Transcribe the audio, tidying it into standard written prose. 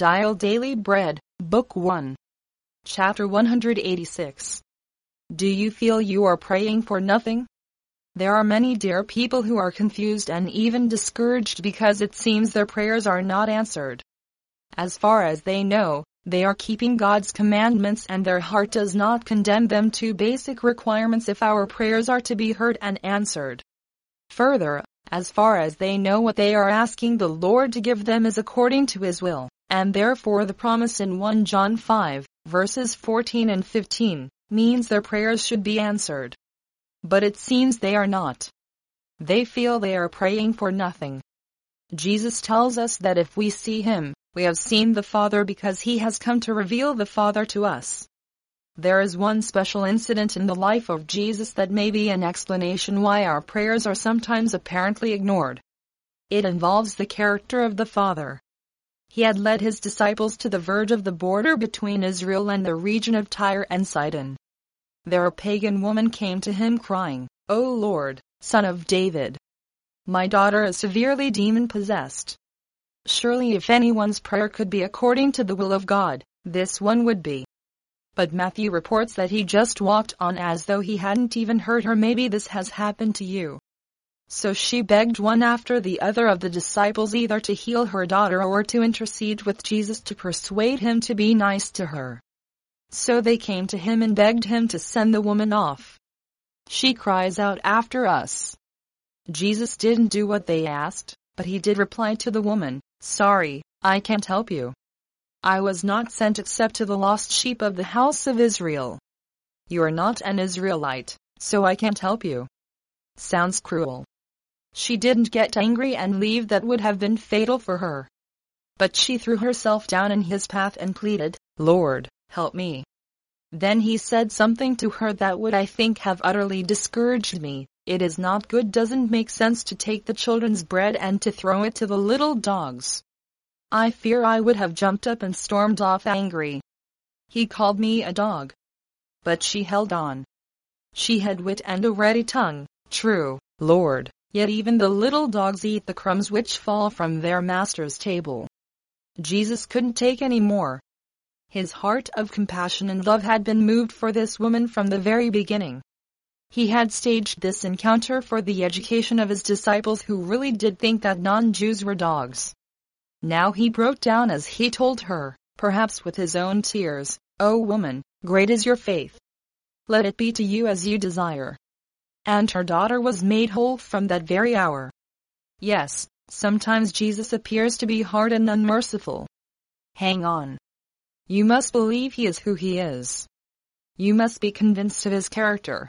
Dial Daily Bread, Book 1. Chapter 186. Do you feel you are praying for nothing? There are many dear people who are confused and even discouraged because it seems their prayers are not answered. As far as they know, they are keeping God's commandments and their heart does not condemn them to basic requirements if our prayers are to be heard and answered. Further, as far as they know, what they are asking the Lord to give them is according to His will, and therefore the promise in 1 John 5, verses 14 and 15, means their prayers should be answered. But it seems they are not. They feel they are praying for nothing. Jesus tells us that if we see Him, we have seen the Father because He has come to reveal the Father to us. There is one special incident in the life of Jesus that may be an explanation why our prayers are sometimes apparently ignored. It involves the character of the Father. He had led His disciples to the verge of the border between Israel and the region of Tyre and Sidon. There a pagan woman came to Him crying, "O Lord, Son of David, my daughter is severely demon-possessed." Surely if anyone's prayer could be according to the will of God, this one would be. But Matthew reports that he just walked on as though he hadn't even heard her. Maybe this has happened to you. So she begged one after the other of the disciples either to heal her daughter or to intercede with Jesus to persuade Him to be nice to her. So they came to Him and begged Him to send the woman off. She cries out after us. Jesus didn't do what they asked, but He did reply to the woman, "Sorry, I can't help you. I was not sent except to the lost sheep of the house of Israel. You are not an Israelite, so I can't help you." Sounds cruel. She didn't get angry and leave. That would have been fatal for her. But she threw herself down in His path and pleaded, "Lord, help me." Then He said something to her that would, I think, have utterly discouraged me. "It is not good, doesn't make sense to take the children's bread and to throw it to the little dogs." I fear I would have jumped up and stormed off angry. He called me a dog. But she held on. She had wit and a ready tongue. "True, Lord, yet even the little dogs eat the crumbs which fall from their master's table." Jesus couldn't take any more. His heart of compassion and love had been moved for this woman from the very beginning. He had staged this encounter for the education of His disciples who really did think that non-Jews were dogs. Now He broke down as He told her, perhaps with His own tears, "O woman, great is your faith. Let it be to you as you desire." And her daughter was made whole from that very hour. Yes, sometimes Jesus appears to be hard and unmerciful. Hang on. You must believe He is who He is. You must be convinced of His character.